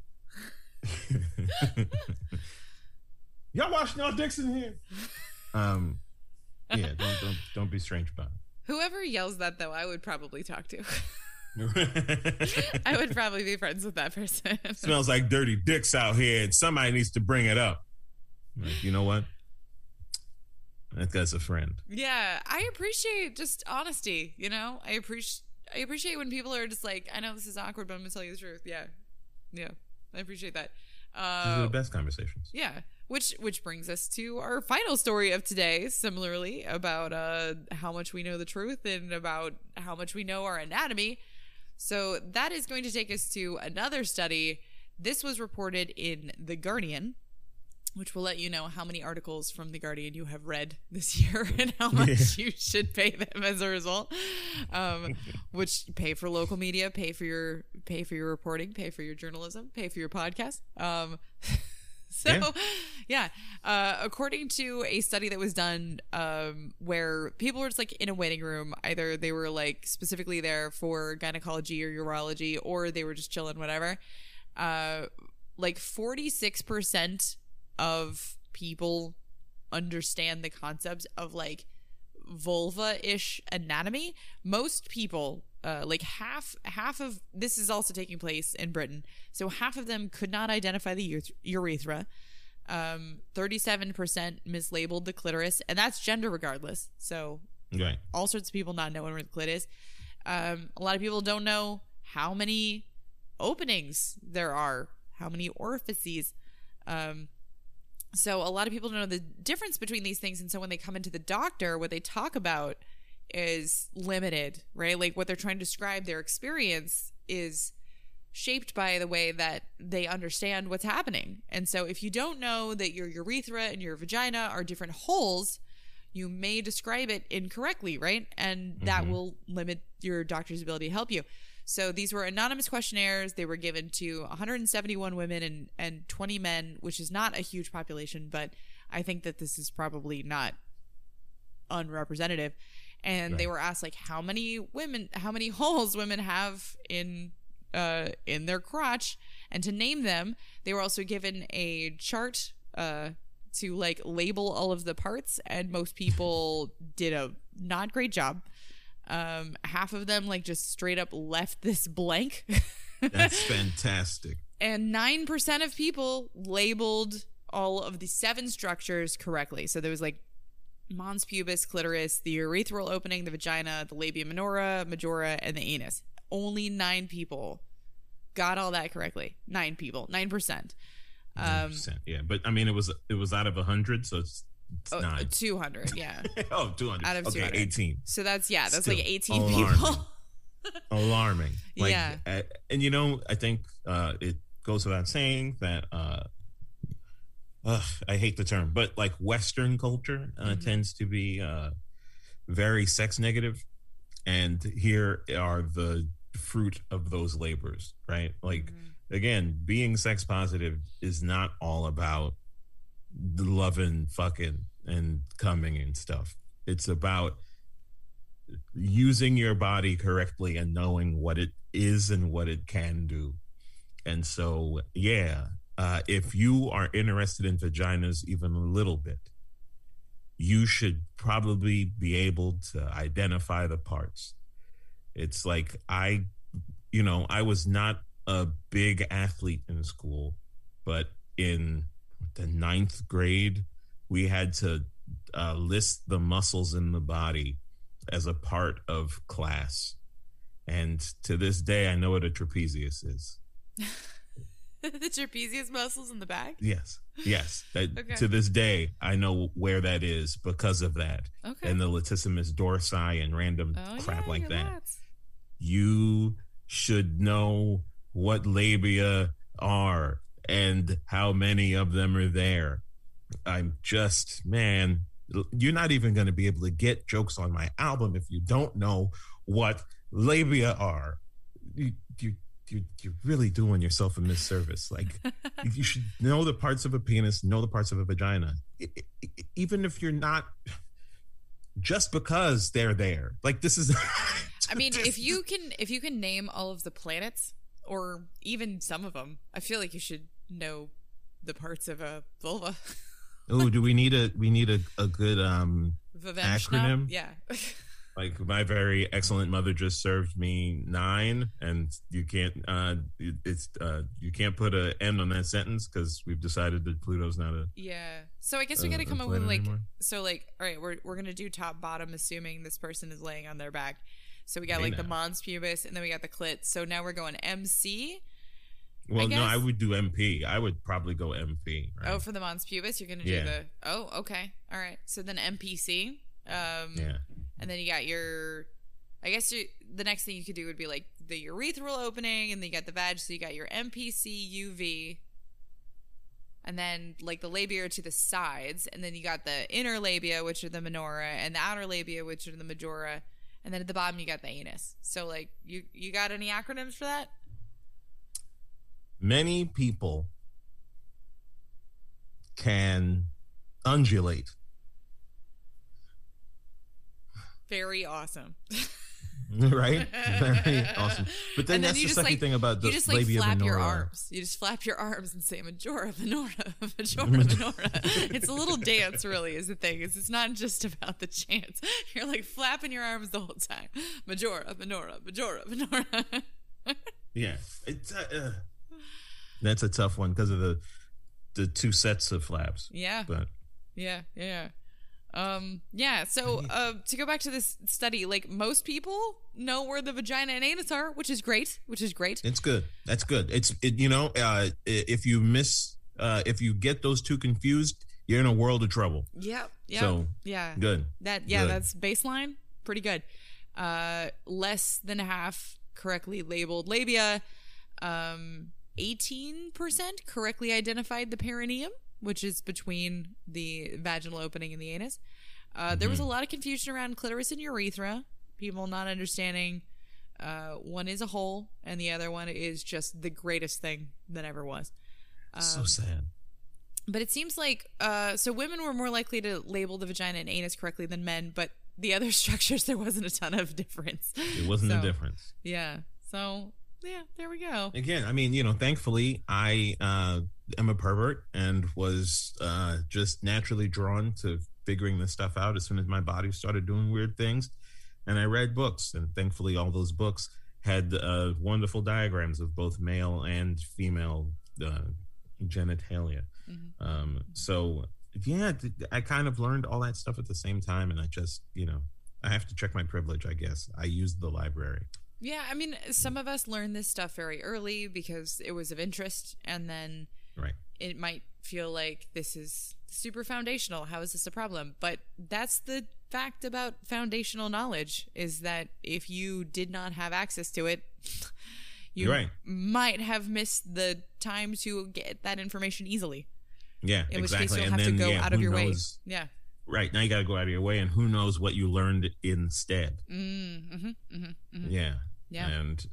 Y'all washing y'all dicks in here? Yeah, don't be strange about it. Whoever yells that, though, I would probably talk to. I would probably be friends with that person. Smells like dirty dicks out here, and somebody needs to bring it up. Like, you know what? That's a friend. Yeah, I appreciate just honesty. I appreciate when people are just like, I know this is awkward, but I'm gonna tell you the truth. Yeah, I appreciate that. These are the best conversations. Yeah. Which brings us to our final story of today, similarly, about how much we know the truth and about how much we know our anatomy. So that is going to take us to another study. This was reported in The Guardian, which will let you know how many articles from The Guardian you have read this year and how much you should pay them as a result. Which pay for local media, pay for your reporting, pay for your journalism, pay for your podcast. According to a study that was done where people were just like in a waiting room, either they were like specifically there for gynecology or urology, or they were just chilling, whatever. Like 46% of people understand the concepts of like vulva-ish anatomy. Most people, like half of this is also taking place in Britain, so half of them could not identify the urethra. 37% mislabeled the clitoris, and that's gender regardless. So right. All sorts of people not knowing where the clit is. A lot of people don't know how many openings there are, how many orifices. So a lot of people don't know the difference between these things, and so when they come into the doctor, what they talk about is limited, right? Like what they're trying to describe, their experience is shaped by the way that they understand what's happening. And so if you don't know that your urethra and your vagina are different holes, you may describe it incorrectly, right? And that will limit your doctor's ability to help you. So these were anonymous questionnaires. They were given to 171 women and 20 men, which is not a huge population, but I think that this is probably not unrepresentative. And they were asked like how many holes women have in their crotch, and to name them. They were also given a chart to like label all of the parts, and most people did a not great job. Half of them like just straight up left this blank. That's fantastic. And 9% of people labeled all of the 7 structures correctly. So there was like mons pubis, clitoris, the urethral opening, the vagina, the labia minora, majora, and the anus. Only 9 people got all that correctly. 9 people, 9%. 9%, yeah. But I mean, it was out of 100, so it's It's 9. 200, yeah. Oh, 200. Out of okay, 200. 18. So that's Still like 18 alarming. people. Alarming. Like, Yeah. And I think it goes without saying that I hate the term, but like Western culture tends to be very sex negative, and here are the fruit of those labors, right? Like, again, being sex positive is not all about the loving, fucking, and coming and stuff. It's about using your body correctly and knowing what it is and what it can do. And so, if you are interested in vaginas even a little bit, you should probably be able to identify the parts. It's like I was not a big athlete in school, but in the 9th grade, we had to list the muscles in the body as a part of class. And to this day, I know what a trapezius is. The trapezius muscles in the back? Yes. Okay. To this day, I know where that is because of that. Okay. And the latissimus dorsi and random crap like that. Lots. You should know what labia are and how many of them are there. I'm just, man, you're not even going to be able to get jokes on my album if you don't know what labia are. You're really doing yourself a misservice. Like, you should know the parts of a penis, know the parts of a vagina, even if you're not, just because they're there. Like, this is. I mean, if you can name all of the planets, or even some of them, I feel like you should know the parts of a vulva. Oh, do we need a good acronym? Yeah. Like, my very excellent mother just served me 9, and you can't you can't put an N on that sentence because we've decided that Pluto's not a. Yeah. So I guess we got to come up with like anymore. all right, we're gonna do top bottom, assuming this person is laying on their back. So we got like the mons pubis, and then we got the clit. So now we're going MC. Well, no, I would do MP. I would probably go MP. Right? Oh, for the mons pubis, you're gonna do the. Oh, okay, all right. So then MPC. Yeah. And then you got the next thing you could do would be like the urethral opening, and then you got the vag, so you got your MPC, UV, and then like the labia are to the sides, and then you got the inner labia, which are the minora, and the outer labia, which are the majora, and then at the bottom you got the anus. So like you got any acronyms for that? Many people can undulate. Very awesome. Right? Very awesome. But then that's the second thing about the you just like labia flap your minora. arms. You just flap your arms and say majora, minora, majora, minora. It's a little dance, really, is the thing. It's not just about the chants. You're like flapping your arms the whole time. Majora, minora, majora, minora. Yeah, it's that's a tough one because of the 2 sets of flaps. Yeah. But yeah. So to go back to this study, like most people know where the vagina and anus are, which is great. It's good. That's good. If you get those 2 confused, you're in a world of trouble. Yep. So yeah. Good. Good. That's baseline. Pretty good. Less than half correctly labeled labia. 18% correctly identified the perineum, which is between the vaginal opening and the anus. There was a lot of confusion around clitoris and urethra. People not understanding one is a hole and the other one is just the greatest thing that ever was. So sad. But it seems like so women were more likely to label the vagina and anus correctly than men, but the other structures there wasn't a ton of difference. It wasn't a difference. Yeah. So yeah, there we go. Again, I mean, thankfully I am a pervert and was just naturally drawn to figuring this stuff out as soon as my body started doing weird things. And I read books, and thankfully all those books had wonderful diagrams of both male and female genitalia. Mm-hmm. So yeah, I kind of learned all that stuff at the same time, and I just, I have to check my privilege, I guess. I used the library. Yeah, I mean, some of us learned this stuff very early because it was of interest, and then it might feel like this is super foundational. How is this a problem? But that's the fact about foundational knowledge, is that if you did not have access to it, you You're right. might have missed the time to get that information easily. Yeah, In which exactly. case you'll And have then, to go yeah, out of who your knows? way. Yeah. Right. Now you got to go out of your way, and who knows what you learned instead. Yeah. Yeah. And,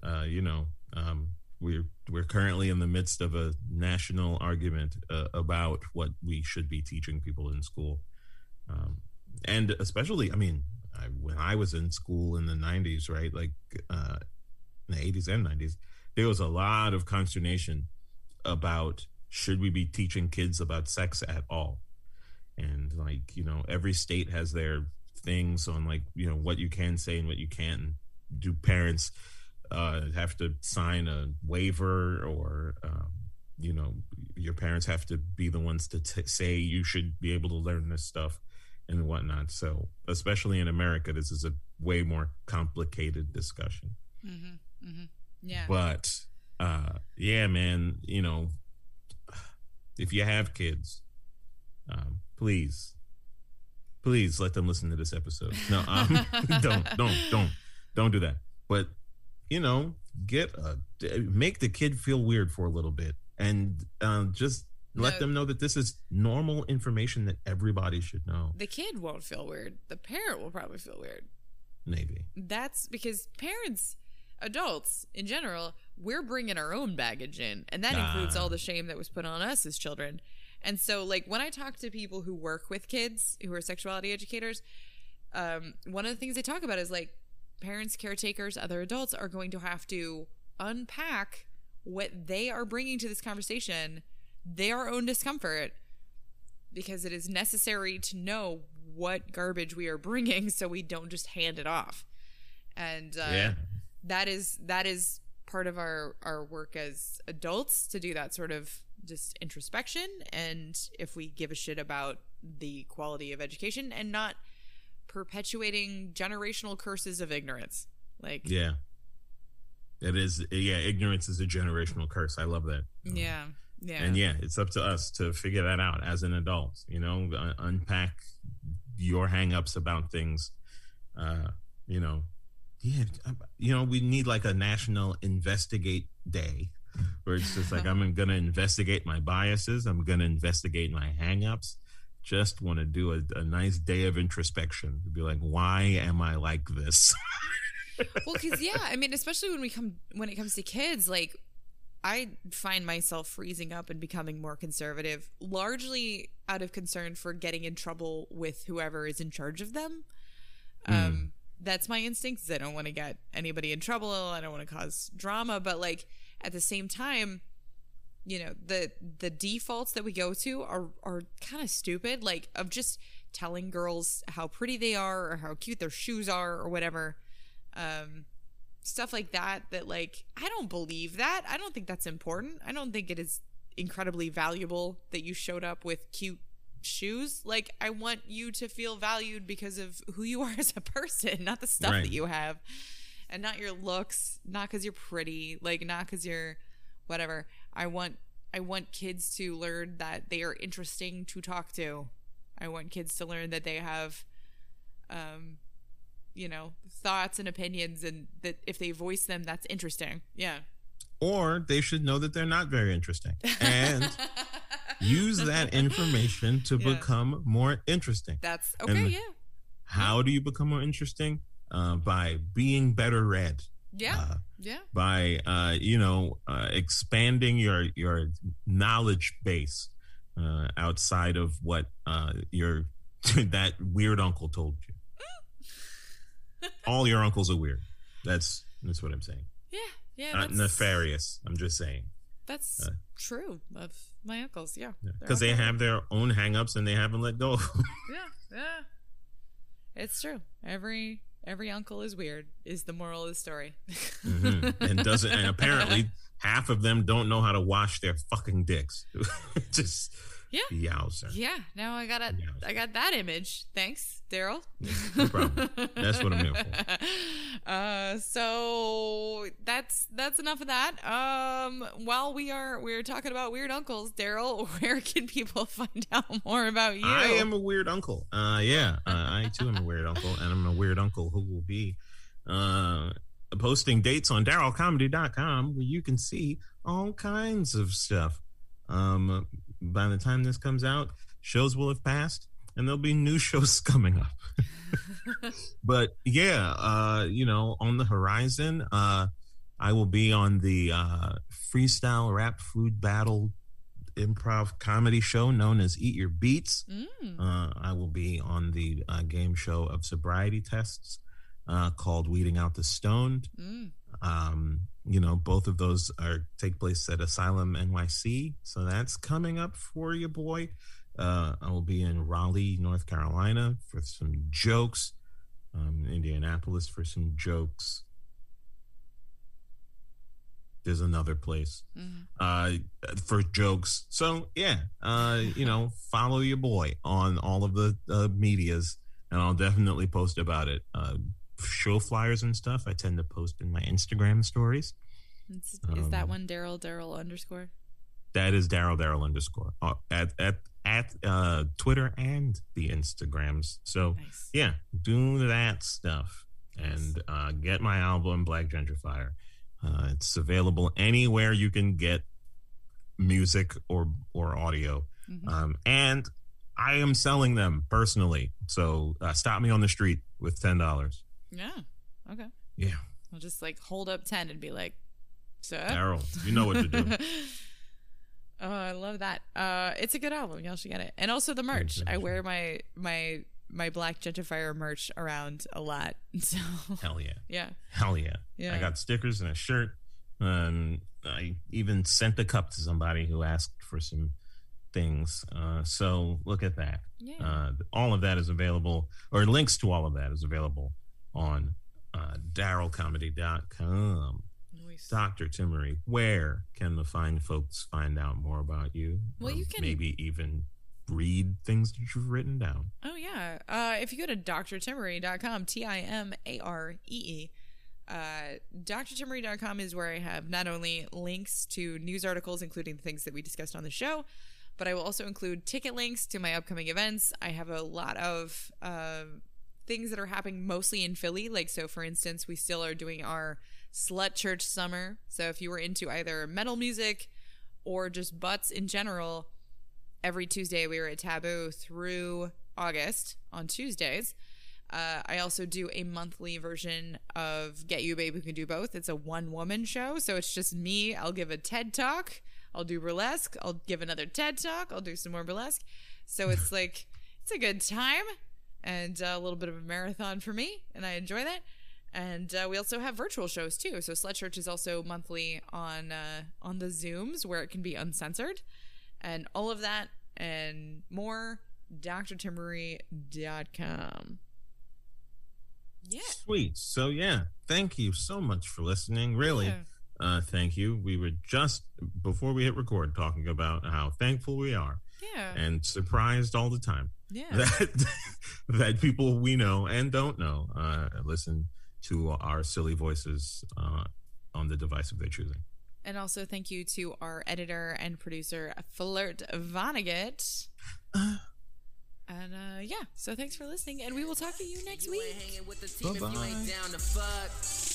we're currently in the midst of a national argument about what we should be teaching people in school. And especially, when I was in school in the 90s, right, like in the 80s and 90s, there was a lot of consternation about should we be teaching kids about sex at all? And every state has their things on what you can say and what you can't. And do parents have to sign a waiver, or your parents have to be the ones to say you should be able to learn this stuff and whatnot? So especially in America, this is a way more complicated discussion. Yeah. But yeah, man, if you have kids, please let them listen to this episode. No, don't do that. But make the kid feel weird for a little bit, and just let them know that this is normal information that everybody should know. The kid won't feel weird. The parent will probably feel weird. Maybe. That's because parents, adults in general, we're bringing our own baggage in, and that includes all the shame that was put on us as children. And so, when I talk to people who work with kids who are sexuality educators, one of the things they talk about is parents, caretakers, other adults are going to have to unpack what they are bringing to this conversation, their own discomfort, because it is necessary to know what garbage we are bringing so we don't just hand it off. And that is part of our work as adults, to do that sort of just introspection, and if we give a shit about the quality of education and not perpetuating generational curses of ignorance. It is. Yeah, ignorance is a generational curse. I love that. Yeah. And it's up to us to figure that out as an adult. Unpack your hang-ups about things. We need a national investigate day, where it's just I'm going to investigate my biases. I'm going to investigate my hang-ups. Just want to do a nice day of introspection to be why am I like this? Well, because especially when it comes to kids, I find myself freezing up and becoming more conservative, largely out of concern for getting in trouble with whoever is in charge of them. That's my instinct, is I don't want to get anybody in trouble. I don't want to cause drama. But at the same time, the defaults that we go to are kind of stupid, of just telling girls how pretty they are or how cute their shoes are or whatever. Stuff like that I don't believe that. I don't think that's important. I don't think it is incredibly valuable that you showed up with cute shoes. I want you to feel valued because of who you are as a person, not the stuff that you have, and not your looks, not because you're pretty, not because you're whatever. I want kids to learn that they are interesting to talk to. I want kids to learn that they have thoughts and opinions, and that if they voice them, that's interesting. Yeah. Or they should know that they're not very interesting and use that information to become more interesting. That's okay. And how do you become more interesting? By being better read. By expanding your knowledge base outside of what your that weird uncle told you. All your uncles are weird. That's what I'm saying. Yeah. Not nefarious. I'm just saying. That's true of my uncles. Yeah. Because they have their own hang-ups and they haven't let go. Yeah. It's true. Every uncle is weird is the moral of the story. And apparently half of them don't know how to wash their fucking dicks. Just Yeah. Yowzer. Yeah. Now I got that image. Thanks, Daryl. No problem. That's what I'm here for. So that's enough of that. While we're talking about weird uncles, Daryl, where can people find out more about you? I am a weird uncle. I too am a weird uncle, and I'm a weird uncle who will be posting dates on darylcomedy.com, where you can see all kinds of stuff. By the time this comes out, shows will have passed, and there'll be new shows coming up. But yeah, on the horizon, I will be on the freestyle rap food battle improv comedy show known as Eat Your Beats. I will be on the game show of sobriety tests called Weeding Out the Stoned. Both of those take place at Asylum NYC, so that's coming up for you, boy. I will be in Raleigh, North Carolina for some jokes, Indianapolis for some jokes. There's another place for jokes. So yeah, follow your boy on all of the medias, and I'll definitely post about it. Show flyers and stuff I tend to post in my Instagram stories. Is that one Daryl _? That is Daryl at Twitter and the Instagrams. So nice. Yeah, do that stuff and get my album Black Gentrifier. It's available anywhere you can get music or audio, and I am selling them personally. So stop me on the street with $10. Yeah. Okay. Yeah. I'll just hold up 10 and be like, "Sir, Daryl, you know what to do." Oh, I love that. It's a good album. Y'all should get it. And also the merch. I wear my Black Gentrifier merch around a lot. So hell yeah. Yeah. Hell yeah. Yeah. I got stickers and a shirt. I even sent a cup to somebody who asked for some things. So look at that. Yeah. All of that is available, or links to all of that is available on darylcomedy.com. Nice. Dr. Timmery, where can the fine folks find out more about you? Well, you can maybe even read things that you've written down. Oh, yeah. If you go to drtimmery.com, Timaree, drtimmery.com is where I have not only links to news articles, including the things that we discussed on the show, but I will also include ticket links to my upcoming events. I have a lot of things that are happening mostly in Philly. So for instance, we still are doing our Slut Church Summer. So if you were into either metal music or just butts in general, every Tuesday we are at Taboo through August on Tuesdays. I also do a monthly version of Get You Babe Who Can Do Both. It's a one-woman show, so it's just me. I'll give a TED Talk. I'll do burlesque. I'll give another TED Talk. I'll do some more burlesque. So it's it's a good time and a little bit of a marathon for me, and I enjoy that. And we also have virtual shows too. So Slut Church is also monthly on the Zooms where it can be uncensored, and all of that and more. drtimmery.com. Yeah. Sweet. So yeah, thank you so much for listening. Really, thank you. We were just before we hit record talking about how thankful we are. Yeah. And surprised all the time. Yeah. That people we know and don't know listen to our silly voices on the device of their choosing. And also thank you to our editor and producer, Flirt Vonnegut. And so thanks for listening, and we will talk to you next week. Bye-bye.